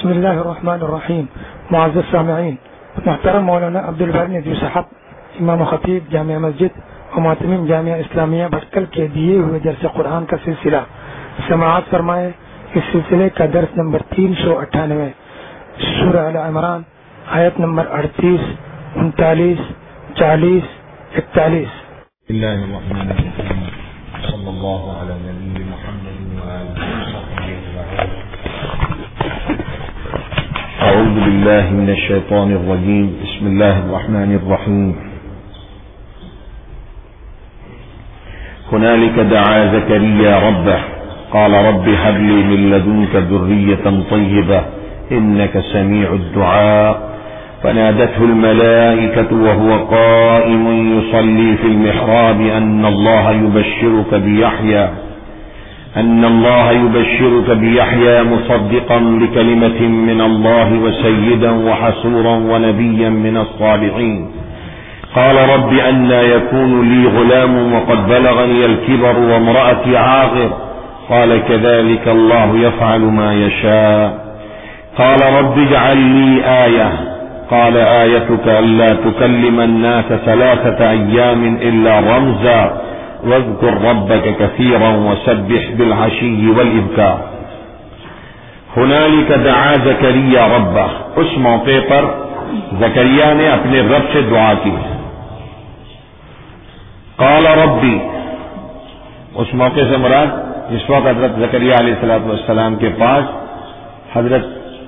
بسم اللہ الرحمن الرحیم. معزز سامعین، محترم مولانا عبدالباری ندوی صاحب، امام خطیب جامع مسجد و معتمم جامعہ اسلامیہ بھٹکل کے دیے ہوئے درس قرآن کا سلسلہ سماعت فرمائے. اس سلسلے کا درس نمبر 398، سورہ ال عمران، آیت نمبر 38، 39، 40، 41. اللہ الرحمن الرحیم. صلی اللہ علی نبی محمد وآلہ وصحبہ اجمعین. اعوذ باللہ من الشیطان الرجیم. بسم اللہ الرحمن الرحیم. هنالك دعا زكريا ربه قال رب هب لي من لدنك ذرية طيبة إنك سميع الدعاء. فنادته الملائكة وهو قائم يصلي في المحراب أن الله يبشرك بيحيى مصدقا بكلمة من الله وسيدا وحصورا ونبيا من الصالحين. قال رب أنى يكون لي غلام وقد بلغني الكبر وامرأتي عاقر. قال كذلك الله يفعل ما يشاء. قال رب اجعل لي آية. قال آيتك ألا تكلم الناس 3 أيام إلا رمزا واذكر ربك كثيرا وسبح بالعشي والإبكار. هنالك دعا زكريا ربه. اس موقع پر زکریا نے اپنے رب سے دعا کی. قال ربی، اس موقع سے مراد جس وقت حضرت زکریا علیہ السلام کے پاس حضرت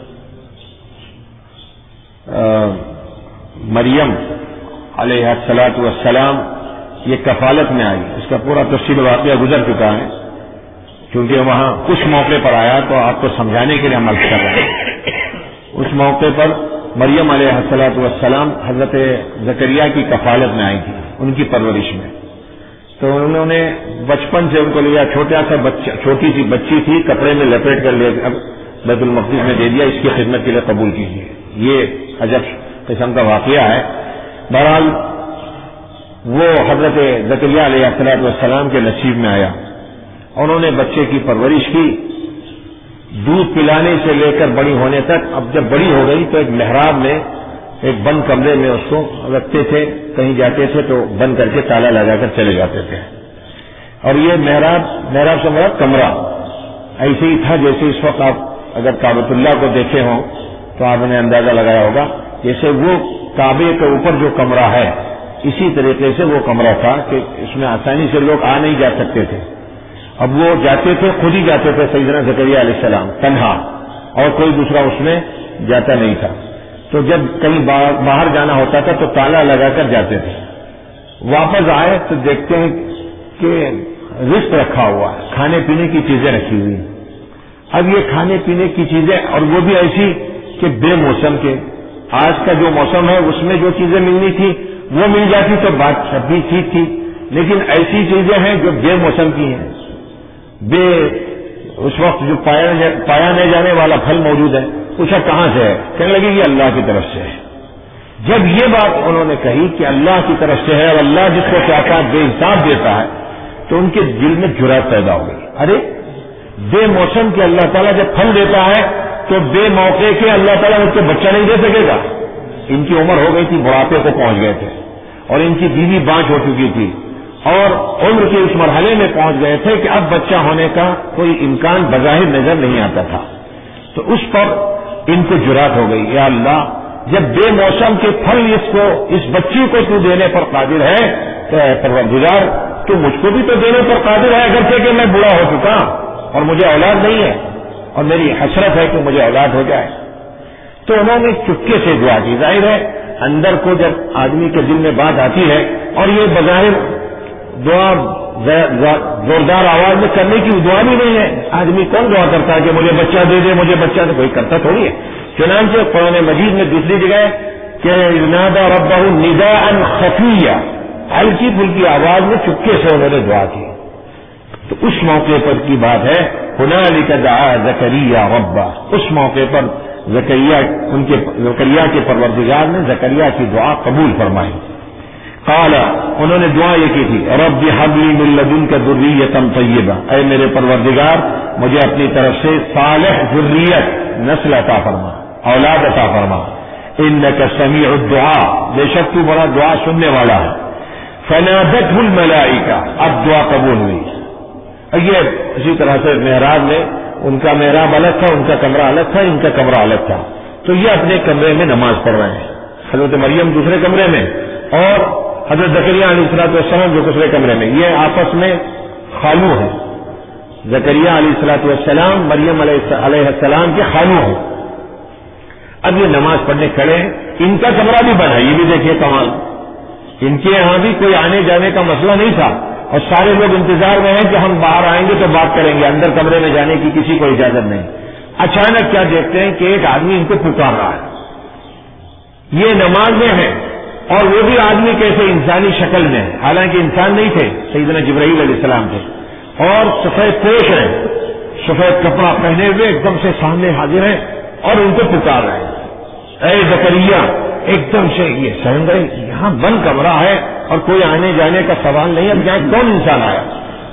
مریم علیہ السلام یہ کفالت میں آئی. اس کا پورا تفصیل واقعہ گزر چکا ہے، کیونکہ وہاں کچھ موقع پر آیا تو آپ کو سمجھانے کے لیے عمل کر رہے ہیں. اس موقع پر مریم علیہ السلام حضرت زکریا کی کفالت میں آئی تھی، ان کی پرورش میں. تو انہوں نے بچپن سے ان کو لیا، چھوٹی سی بچی تھی، کپڑے میں لپیٹ کر لے کر بیت المقدس میں دے دیا، اس کی خدمت کے لیے قبول کیجیے. یہ عجب قسم کا واقعہ ہے. بہرحال وہ حضرت زکریا علیہ السلام کے نصیب میں آیا. انہوں نے بچے کی پرورش کی، دودھ پلانے سے لے کر بڑی ہونے تک. اب جب بڑی ہو گئی تو ایک محراب میں، ایک بند کمرے میں اس کو رکھتے تھے. کہیں جاتے تھے تو بند کر کے تالا لگا کر چلے جاتے تھے. اور یہ محراب سے مراد کمرہ ایسے ہی تھا جیسے اس وقت آپ اگر کعبۃ اللہ کو دیکھے ہوں تو آپ نے اندازہ لگایا ہوگا، جیسے وہ کعبے کے اوپر جو کمرہ ہے اسی طریقے سے وہ کمرہ تھا کہ اس میں آسانی سے لوگ آ نہیں جا سکتے تھے. اب وہ جاتے تھے، خود ہی جاتے تھے سیدنا زکریا علیہ السلام تنہا، اور کوئی دوسرا اس میں جاتا نہیں تھا. تو جب کہیں باہر جانا ہوتا تھا تو تالا لگا کر جاتے تھے. واپس آئے تو دیکھتے ہیں کہ رزق رکھا ہوا ہے، کھانے پینے کی چیزیں رکھی ہوئی. اب یہ کھانے پینے کی چیزیں، اور وہ بھی ایسی کہ بے موسم کے. آج کا جو موسم ہے اس میں جو چیزیں ملنی تھی وہ مل جاتی تو بات سب بھی ٹھیک تھی، لیکن ایسی چیزیں ہیں جو بے موسم کی ہیں. اس وقت جو پایا نہیں جانے والا پھل موجود ہے، پوچھا کہاں سے ہے؟ کہنے لگے یہ اللہ کی طرف سے ہے. جب یہ بات انہوں نے کہی کہ اللہ کی طرف سے ہے اور اللہ جس کو چاہتا ہے بے حساب دیتا ہے، تو ان کے دل میں جرأت پیدا ہو گئی. ارے بے موسم کے اللہ تعالیٰ جب پھل دیتا ہے تو بے موقع کے اللہ تعالیٰ مجھ کو بچہ نہیں دے سکے گا. ان کی عمر ہو گئی تھی، بڑھاپے کو پہنچ گئے تھے، اور ان کی بیوی بانج ہو چکی تھی، اور عمر کے اس مرحلے میں پہنچ گئے تھے کہ اب بچہ ہونے کا کوئی امکان بظاہر نظر نہیں آتا تھا. تو اس پر ان کو جرأت ہو گئی، یا اللہ جب بے موسم کے پھل اس بچی کو تو دینے پر قادر ہے تو اے پروردگار تو مجھ کو بھی تو دینے پر قادر ہے، اگرچہ کہ میں بوڑھا ہو چکا اور مجھے اولاد نہیں ہے، اور میری حسرت ہے کہ مجھے اولاد ہو جائے. تو انہوں نے چپکے سے دعا کی. ظاہر ہے اندر کو جب آدمی کے دل میں بات آتی ہے، اور یہ بظاہر دعا زوردار آواز میں کرنے کی دعا بھی نہیں ہے. آدمی کون دعا کرتا ہے کہ مجھے بچہ دے دے، مجھے بچہ دے؟ کوئی کرتا تھوڑی ہے. چنانچہ قرآن مجید میں دوسری جگہ کہ نادى ربه نداء خفيا، ہلکی پھلکی آواز میں چپکے سے انہوں نے دعا کی. تو اس موقع پر کی بات ہے، هنالك دعا زكريا ربه. اس موقع پر زکریا کے پروردگار نے زکریا کی دعا قبول فرمائی. قال، انہوں نے دعا یہ کی تھی، رب هب لي من لدنك ذرية طيبة. اے میرے پروردگار، مجھے اپنی طرف سے صالح ذریت نسل عطا فرما، اولاد عطا فرما. انک سمیع الدعاء، بے شک تو بڑا دعا سننے والا ہے. فنادته الملائکہ، اب دعا قبول ہوئی. یہ اسی طرح سے محراب میں ان کا محراب الگ تھا، ان کا کمرہ الگ تھا، ان کا کمرہ الگ تھا. تو یہ اپنے کمرے میں نماز پڑھ رہے ہیں، حضرت مریم دوسرے کمرے میں اور حضرت زکریا علیہ السلام جو دوسرے کمرے میں. یہ آپس میں خالو ہیں. زکریا علیہ السلام مریم علیہ السلام کے خالو ہیں. اب یہ نماز پڑھنے کھڑے ہیں. ان کا کمرہ بھی بنا، یہ بھی دیکھیے کمال. ان کے یہاں بھی کوئی آنے جانے کا مسئلہ نہیں تھا اور سارے لوگ انتظار میں ہیں کہ ہم باہر آئیں گے تو بات کریں گے، اندر کمرے میں جانے کی کسی کو اجازت نہیں. اچانک کیا دیکھتے ہیں کہ ایک آدمی ان کو پکار رہا ہے. یہ نماز میں ہے اور وہ بھی آدمی کیسے انسانی شکل میں، حالانکہ انسان نہیں تھے، سیدنا جبرائیل علیہ السلام تھے، اور سفید پوش ہیں، سفید کپڑا پہنے ہوئے ایک دم سے سامنے حاضر ہیں اور ان کو پکار رہے ہیں. اے زکریا، ایک دم سے یہ سمجھ گئے یہاں بند کمرہ ہے اور کوئی آنے جانے کا سوال نہیں. اب یہاں کون انسان آیا؟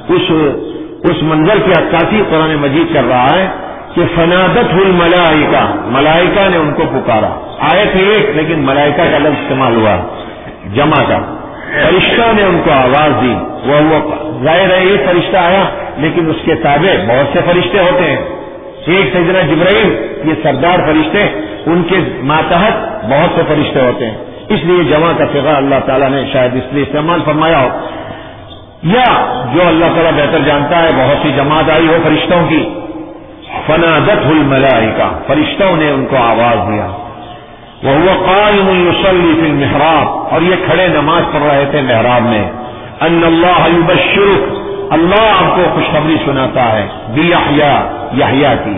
اس منظر کی عکاسی قرآن مجید کر رہا ہے کہ فنادت الملائکہ، ملائکہ نے ان کو پکارا. آئے تھے ایک لیکن ملائکہ کا لفظ استعمال ہوا جمع کا. فرشتوں نے ان کو آواز دی. وہ ظاہر ہے یہ فرشتہ آیا لیکن اس کے تابع بہت سے فرشتے ہوتے ہیں. ایک سیدنا جبرائیل، یہ سردار فرشتے، ان کے ماتحت بہت سے فرشتے ہوتے ہیں، اس لیے جمع کا صیغہ اللہ تعالیٰ نے شاید اس لیے استعمال فرمایا ہو، یا جو اللہ تعالیٰ بہتر جانتا ہے بہت سی جماعت آئی ہو فرشتوں کی. فنادته الملائکہ، فرشتوں نے ان کو آواز دیا. وهو قائم يصلي في المحراب، اور یہ کھڑے نماز پڑھ رہے تھے محراب میں. ان اللہ یبشرک، اللہ آپ کو خوشخبری سناتا ہے. بیحییٰ، یحییٰ کی.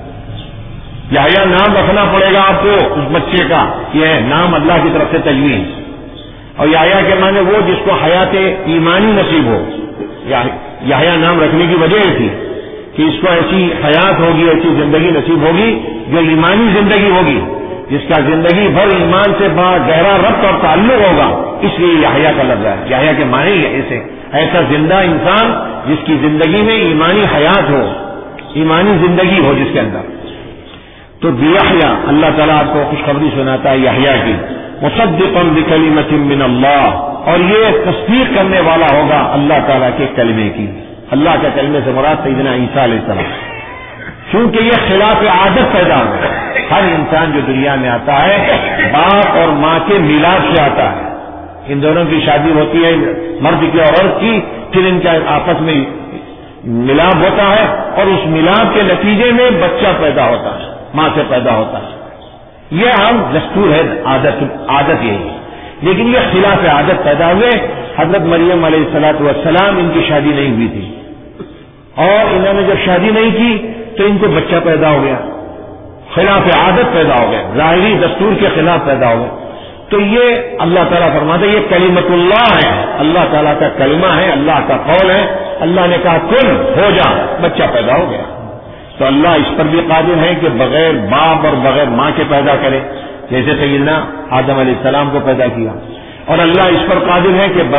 یحییٰ نام رکھنا پڑے گا آپ کو اس بچے کا، یہ نام اللہ کی طرف سے تجویز. اور یحییٰ کے معنی وہ جس کو حیات ایمانی نصیب ہو. یحییٰ نام رکھنے کی وجہ یہ تھی کہ اس کو ایسی حیات ہوگی، ایسی زندگی نصیب ہوگی جو ایمانی زندگی ہوگی، جس کا زندگی بھر ایمان سے بڑا گہرا ربط اور تعلق ہوگا. اس لیے یحییٰ کا لفظ ہے. یحییٰ کے معنی ایسے ایسا زندہ انسان جس کی زندگی میں ایمانی حیات ہو، ایمانی زندگی ہو جس کے اندر. تو بیحییٰ، اللہ تعالیٰ آپ کو خوشخبری سناتا ہے یحییٰ کی. مصدقا بکلمۃ من اللہ، اور یہ تصدیق کرنے والا ہوگا اللہ تعالیٰ کے کلمے کی. اللہ کے کلمے سے مراد سیدنا عیسیٰ علیہ السلام. چونکہ یہ خلاف عادت پیدا ہو، ہر انسان جو دنیا میں آتا ہے باپ اور ماں کے میلاد سے آتا ہے. ان دونوں کی شادی ہوتی ہے، مرد کی اور عورت کی، پھر ان کا آپس میں ملاپ ہوتا ہے اور اس ملاپ کے نتیجے میں بچہ پیدا ہوتا ہے، ماں سے پیدا ہوتا ہے. یہ عام دستور ہے، عادت یہی ہے. لیکن یہ خلاف عادت پیدا ہوئے. حضرت مریم علیہ السلام ان کی شادی نہیں ہوئی تھی اور انہوں نے جب شادی نہیں کی تو ان کو بچہ پیدا ہو گیا. خلاف عادت پیدا ہو گیا، ظاہری دستور کے خلاف پیدا ہو گیا. تو یہ اللہ تعالیٰ فرماتے یہ کلمت اللہ ہے، اللہ تعالیٰ کا کلمہ ہے، اللہ کا قول ہے. اللہ نے کہا کن ہو جا، بچہ پیدا ہو گیا. تو اللہ اس پر بھی قادر ہے کہ بغیر باپ اور بغیر ماں کے پیدا کرے، جیسے سیدنا آدم علیہ السلام کو پیدا کیا. اور اللہ اس پر قادر ہے کہ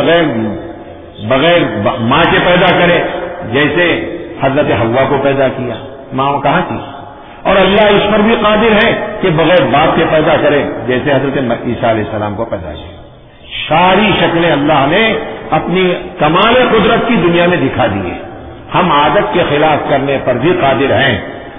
بغیر ماں کے پیدا کرے، جیسے حضرت حوا کو پیدا کیا، ماں کہاں تھی. اور اللہ اس پر بھی قادر ہے کہ بغیر باپ کے پیدا کرے، جیسے حضرت عیسیٰ علیہ السلام کو پیدا کیا. ساری شکلیں اللہ نے اپنی کمال قدرت کی دنیا میں دکھا دی ہے. ہم عادت کے خلاف کرنے پر بھی قادر ہیں.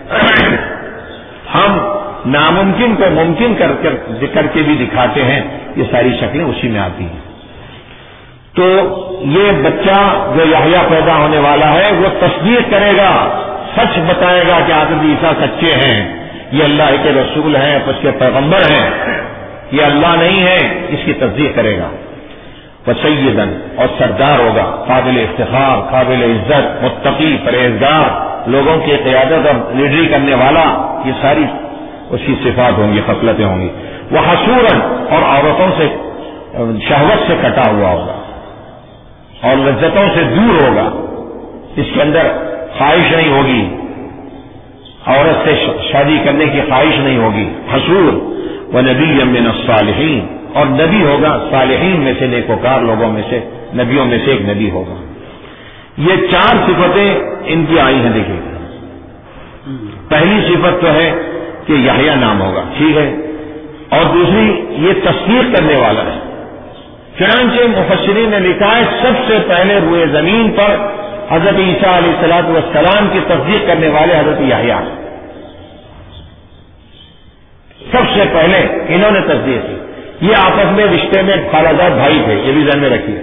ہم ناممکن کو ممکن کر کے بھی دکھاتے ہیں. یہ ساری شکلیں اسی میں آتی ہیں. تو یہ بچہ جو یحییٰ پیدا ہونے والا ہے وہ تصدیق کرے گا، سچ بتائے گا کہ حضرت عیسیٰ سچے ہیں، یہ اللہ کے رسول ہیں، اس کے پیغمبر ہیں، یہ اللہ نہیں ہے، اس کی تصدیق کرے گا. وسیداً، اور سردار ہوگا، قابل افتخار، قابل عزت، متقی، پرہیزگار، لوگوں کی قیادت اور لیڈری کرنے والا. یہ ساری اس کی صفات ہوں گی، خصلتیں ہوں گی. وحصوراً، اور عورتوں سے شہوت سے کٹا ہوا ہوگا اور لذتوں سے دور ہوگا. اس کے اندر خواہش نہیں ہوگی، عورت سے شادی کرنے کی خواہش نہیں ہوگی. حصور ونبی من الصالحین، اور نبی ہوگا صالحین میں سے، نیکوکار لوگوں میں سے، نبیوں میں سے ایک نبی ہوگا. یہ 4 صفتیں ان کی آئی ہیں. دیکھیے، پہلی صفت تو ہے کہ یحییٰ نام ہوگا، ٹھیک ہے، اور دوسری یہ تصدیق کرنے والا ہے۔ چنانچہ مفسرین نے لکھا ہے سب سے پہلے روئے زمین پر حضرت عیسیٰ علیہ الصلوۃ والسلام کی تصدیق کرنے والے حضرت یحییٰ، سب سے پہلے انہوں نے تصدیق کی۔ یہ آپس میں رشتے میں خالہ بھائی تھے، یہ بھی ذہن میں رکھیے،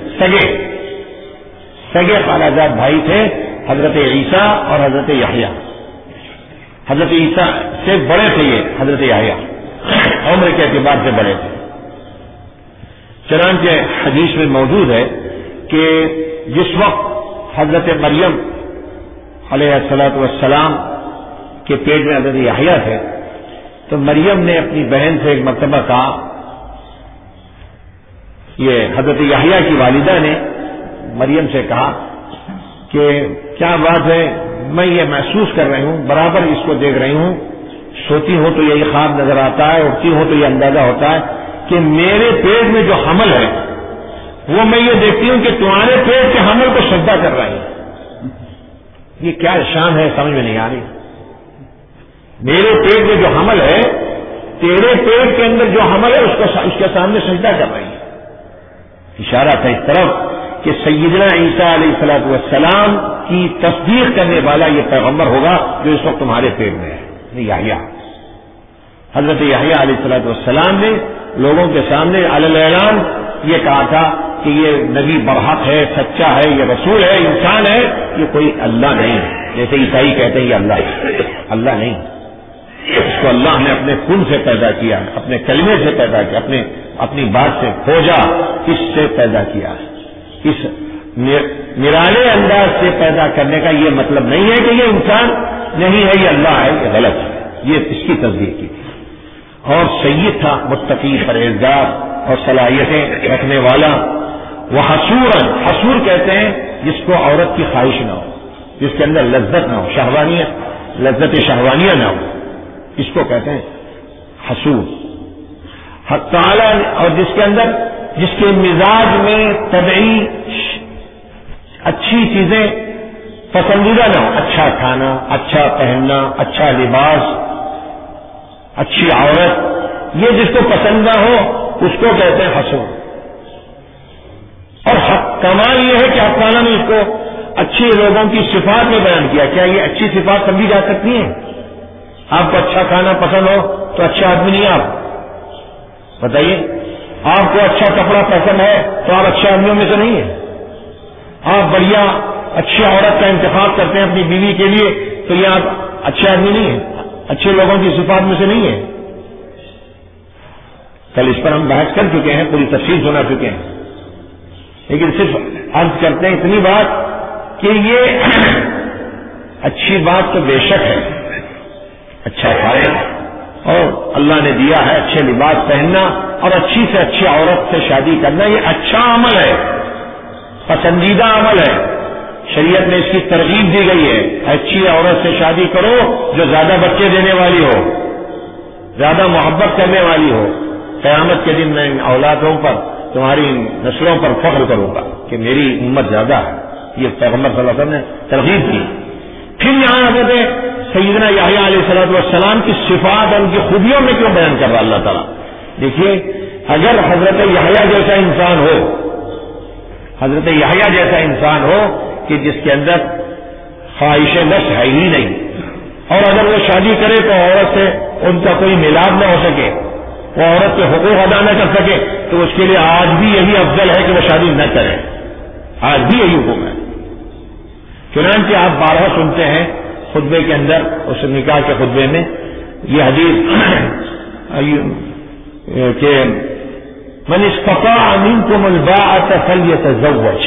سگے خالہ بھائی تھے حضرت عیسیٰ اور حضرت یحییٰ۔ حضرت عیسیٰ سے بڑے تھے یہ حضرت یحییٰ، عمر کے اعتبار سے بڑے تھے۔ چنانچہ حدیث میں موجود ہے کہ جس وقت حضرت مریم علیہ الصلوۃ والسلام کے پیٹ میں حضرت یحییٰ تھے تو مریم نے اپنی بہن سے ایک مرتبہ کہا، یہ حضرت یحییٰ کی والدہ نے مریم سے کہا کہ کیا بات ہے، میں یہ محسوس کر رہی ہوں، برابر اس کو دیکھ رہی ہوں، سوتی ہوں تو یہی خواب نظر آتا ہے، اٹھتی ہوں تو یہ اندازہ ہوتا ہے کہ میرے پیٹ میں جو حمل ہے وہ میں یہ دیکھتی ہوں کہ تمہارے پیٹ کے حمل کو سجدہ کر رہی ہے۔ یہ کیا شان ہے، سمجھ میں نہیں آ رہی۔ میرے پیٹ میں جو حمل ہے، تیرے پیٹ کے اندر جو حمل ہے اس کے سامنے سجدہ کر رہی ہے۔ اشارہ تھا اس طرف کہ سیدنا عیسیٰ علیہ الصلوۃ والسلام کی تصدیق کرنے والا یہ پیغمبر ہوگا جو اس وقت تمہارے پیٹ میں ہے، یحییٰ۔ حضرت یحییٰ علیہ الصلوۃ والسلام نے لوگوں کے سامنے علی اعلان یہ کہا تھا کہ یہ نبی برحق ہے، سچا ہے، یہ رسول ہے، انسان ہے، یہ کوئی اللہ نہیں ہے۔ جیسے عیسائی کہتے ہیں یہ اللہ ہے، اللہ نہیں، اس کو اللہ نے اپنے خون سے پیدا کیا، اپنے کلمے سے پیدا کیا، اپنی بات سے کھوجا، اس سے پیدا کیا۔ اس نرالے انداز سے پیدا کرنے کا یہ مطلب نہیں ہے کہ یہ انسان نہیں ہے، یہ اللہ ہے، یہ غلط ہے، یہ اس کی تصدیق کی تھی۔ اور سید تھا، متقی، پرہیزگار اور صلاحیتیں رکھنے والا۔ وہ حصور کہتے ہیں جس کو عورت کی خواہش نہ ہو، جس کے اندر لذت نہ ہو، شہوانیت، لذت شہوانیہ نہ ہو، اس کو کہتے ہیں حصور۔ حق تعالی، اور جس کے مزاج میں طبعی اچھی چیزیں پسندیدہ نہ ہو، اچھا کھانا، اچھا پہننا، اچھا لباس، اچھی عورت، یہ جس کو پسند نہ ہو اس کو کہتے ہیں حسود۔ اور کمال یہ ہے کہ حق تعالیٰ نے اس کو اچھے لوگوں کی صفات میں بیان کیا۔ کیا یہ اچھی صفات سمجھی جا سکتی ہیں؟ آپ کو اچھا کھانا پسند ہو تو اچھا آدمی نہیں آپ، بتائیے۔ آپ کو اچھا کپڑا پسند ہے تو آپ اچھے آدمیوں میں سے نہیں ہیں۔ آپ بڑھیا اچھی عورت کا انتخاب کرتے ہیں اپنی بیوی کے لیے تو یہ آپ اچھے آدمی نہیں ہیں، اچھے لوگوں کی صفات میں سے نہیں ہیں۔ کل اس پر ہم بحث کر چکے ہیں، پوری تفصیل سنا چکے ہیں، لیکن صرف عرض کرتے ہیں اتنی بات کہ یہ اچھی بات تو بے شک ہے، اچھا کھائے، اور اللہ نے دیا ہے اچھے لباس پہننا اور اچھی سے اچھی عورت سے شادی کرنا، یہ اچھا عمل ہے، پسندیدہ عمل ہے۔ شریعت میں اس کی ترغیب دی گئی ہے، اچھی عورت سے شادی کرو جو زیادہ بچے دینے والی ہو، زیادہ محبت کرنے والی ہو۔ قیامت کے دن میں ان اولادوں پر، تمہاری نسلوں پر فخر کروں گا کہ میری امت زیادہ ہے۔ یہ پیغمبر صلی اللہ علیہ وسلم نے ترغیب کی۔ پھر یہاں حضرت سیدنا یحییٰ علیہ الصلوۃ والسلام کی صفات اور ان کی خوبیوں میں کیوں بیان کر رہا اللہ تعالیٰ؟ دیکھیے، اگر حضرت یحییٰ جیسا انسان ہو، حضرت یحییٰ جیسا انسان ہو کہ جس کے اندر خواہش نفس ہے ہی نہیں، اور اگر وہ شادی کرے تو عورت سے ان کا کوئی ملاپ نہ ہو سکے، وہ عورت کے حقوق ادا نہ کر سکے، تو اس کے لیے آج بھی یہی افضل ہے کہ وہ شادی نہ کرے، آج بھی یہی حکم ہے۔ چنانچہ آپ بارہا سنتے ہیں خطبے کے اندر، اس نکاح کے خطبے میں یہ حدیث کہ من استطاع منکم الباءۃ فلیتزوج،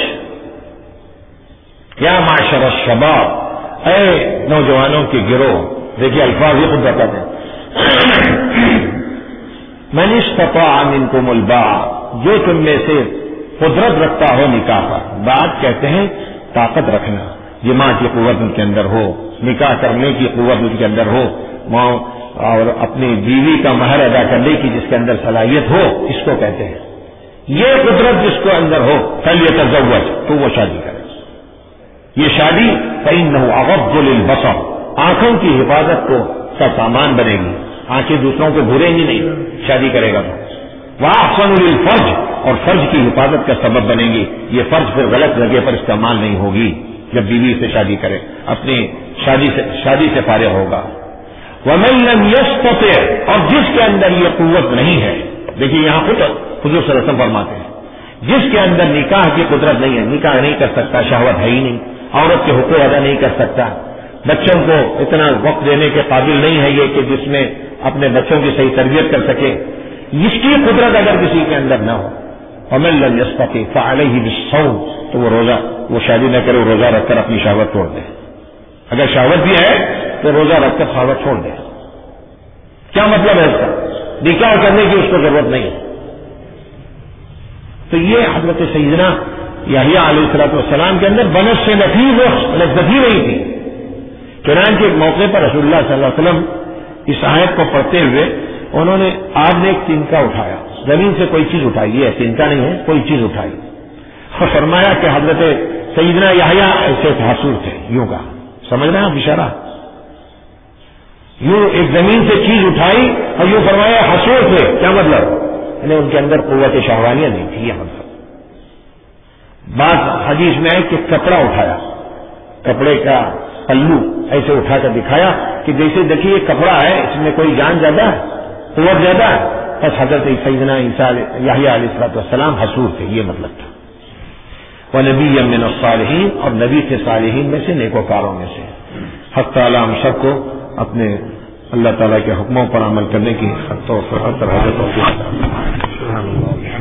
یا معشر الشباب، اے نوجوانوں کے گروہ، دیکھیے الفاظ یہ خود بتاتے ہیں، من استطاع منکم الباء، جو تم میں سے قدرت رکھتا ہو نکاح پر، بات کہتے ہیں طاقت رکھنا، جماع کی قوت ان کے اندر ہو، نکاح کرنے کی قوت ان کے اندر ہو، اور اپنی بیوی کا مہر ادا کرنے کی جس کے اندر صلاحیت ہو، اس کو کہتے ہیں۔ یہ قدرت جس کو اندر ہو فلیتزوج، تو وہ شادی کرے۔ یہ شادی فإنہ اغض للبصر، آنکھوں کی حفاظت کو کا سامان بنے گی، آنکھیں دوسروں کو بھوریں گی نہیں شادی کرے گا تو. وَأَحْسَنُ لِلْفَرْجِ، اور فرج کی حفاظت کا سبب بنے گی. یہ فرج پھر غلط جگہ پر استعمال نہیں ہوگی جب بیوی سے شادی کرے، اپنی شادی سے فارغ ہوگا. وَمَن لَّمْ يَسْتَطِعْ، اور جس کے اندر یہ قوت نہیں ہے. دیکھیے یہاں خود حضور صلی اللہ علیہ وسلم فرماتے ہیں جس کے اندر نکاح کی قدرت نہیں ہے، نکاح نہیں کر سکتا، شہوت ہے ہی نہیں، عورت کے حقوق ادا نہیں کر سکتا، بچوں کو اتنا وقت دینے کے قابل نہیں ہے یہ کہ جس میں اپنے بچوں کی صحیح تربیت کر سکے، اس کی قدرت اگر کسی کے اندر نہ ہو، وَمَن لَّمْ يَسْتَطِعْ فَعَلَيْهِ بِالصَّوْمِ، تو وہ شادی نہ کرے، وہ روزہ رکھ کر اپنی شہوت چھوڑ دے. اگر شہوت بھی ہے تو روزہ رکھ کر شہوت چھوڑ دے. کیا مطلب ہے اس کا؟ نکاح کرنے کی اس کو ضرورت نہیں ہے. تو یہ حضرت سیدنا یحییٰ علیہ الصلوۃ والسلام کے اندر بنس سے نفیس و لذت ہی نہیں تھی. چنانچہ ایک موقع پر رسول اللہ صلی اللہ علیہ وسلم اس آیت کو پڑھتے ہوئے انہوں نے آپ نے ایک تنکا اٹھایا، زمین سے کوئی چیز اٹھائی، یہ تنکا نہیں ہے، کوئی چیز اٹھائی، اور فرمایا کہ حضرت سیدنا یحییٰ ایسے حسود تھے. یوں کا سمجھ رہے ہیں آپ اشارہ؟ یوں ایک زمین سے چیز اٹھائی اور یوں فرمایا حسود تھے. کیا مطلب؟ یعنی ان کے اندر قوت شہوانیہ نہیں تھی. یہ مطلب بعض حدیث میں ہے کہ کپڑا اٹھایا، کپڑے کا پلو ایسے اٹھا کر دکھایا کہ جیسے دیکھیے یہ کپڑا ہے، اس میں کوئی جان زیادہ ہے، قوت زیادہ ہے. بس حضرت سیدنا یحییٰ علیہ السلام حسود تھے، یہ مطلب تھا. وَنَبِيًّا مِّنَ الصَّالِحِينَ، اور نبی تھے صالحین میں سے، نیکوکاروں میں سے. حق تعالی ہم سب کو اپنے اللہ تعالیٰ کے حکموں پر عمل کرنے کی حق توفیق عطا فرمائے.